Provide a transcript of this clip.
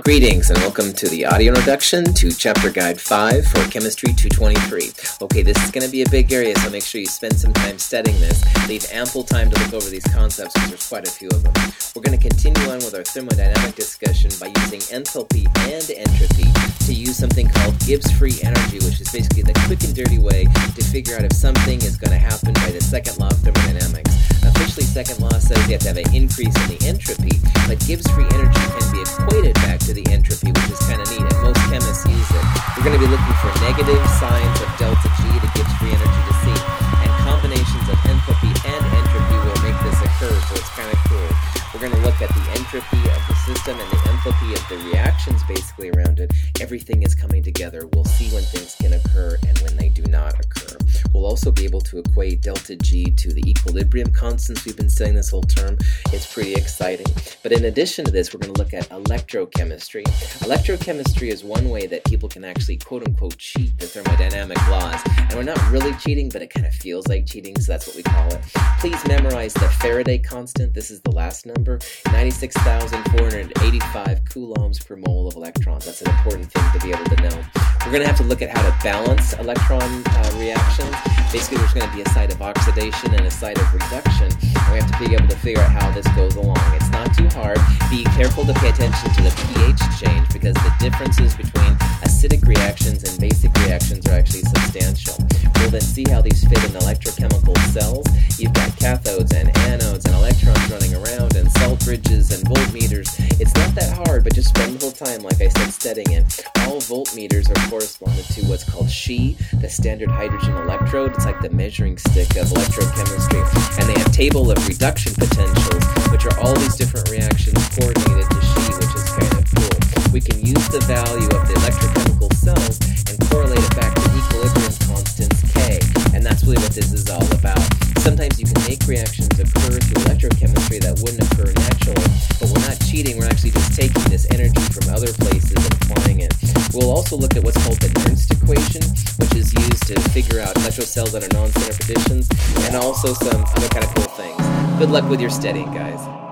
Greetings and welcome to the audio introduction to Chapter Guide 5 for Chemistry 223. Okay, this is going to be a big area, so make sure you spend some time studying this. Leave ample time to look over these concepts because there's quite a few of them. We're going to continue on with our thermodynamic discussion by using enthalpy and entropy to use something called Gibbs free energy, which is basically the quick and dirty way to figure out if something is going to happen by the second law of thermodynamics. Officially, second law says you have to have an increase in the entropy, but Gibbs free energy can be equated back to the entropy, which is kind of neat, and most chemists use it. We're going to be looking for negative signs of delta G to Gibbs free energy to C, and combinations of enthalpy and entropy will make this occur, so it's kind of cool. We're going to look at the entropy of the system and the enthalpy of the reactions basically around it. Everything is coming together. We'll see when things can occur and when they do not occur. We'll also be able to equate delta G to the equilibrium constants we've been studying this whole term. It's pretty exciting. But in addition to this, we're going to look at electrochemistry. Electrochemistry is one way that people can actually quote-unquote cheat the thermodynamic laws. And we're not really cheating, but it kind of feels like cheating, so that's what we call it. Please memorize the Faraday constant. This is the last number, 96,485 coulombs per mole of electrons. That's an important thing to be able to know. We're going to have to look at how to balance electron reactions. Basically, there's going to be a side of oxidation and a side of reduction, and we have to be able to figure out how this goes along. It's not too hard. Be careful to pay attention to the pH change because the differences between acidic reactions and basic reactions are actually substantial. We'll then see how these fit in electrochemical cells. You've got cathodes and anodes and electrons running around and salt bridges and voltmeters. It's not that hard, but just spend a little time, like I said, studying it. All voltmeters are corresponded to what's called She, the standard hydrogen electrode. It's like the measuring stick of electrochemistry. And they have table of reduction potentials, which are all these different reactions coordinated to She, which is kind of cool. We can use the value of the electrochemical cells and correlate it back to equilibrium constants K. And that's really what this is all about. Sometimes you can make reactions occur through electrochemistry that wouldn't occur naturally, but we're not cheating, we're actually just taking this energy from other places and applying it. We'll also look at what's called the Nernst equation, which is used to figure out electrocells that are non-center partitions, and also some other kind of cool things. Good luck with your studying, guys.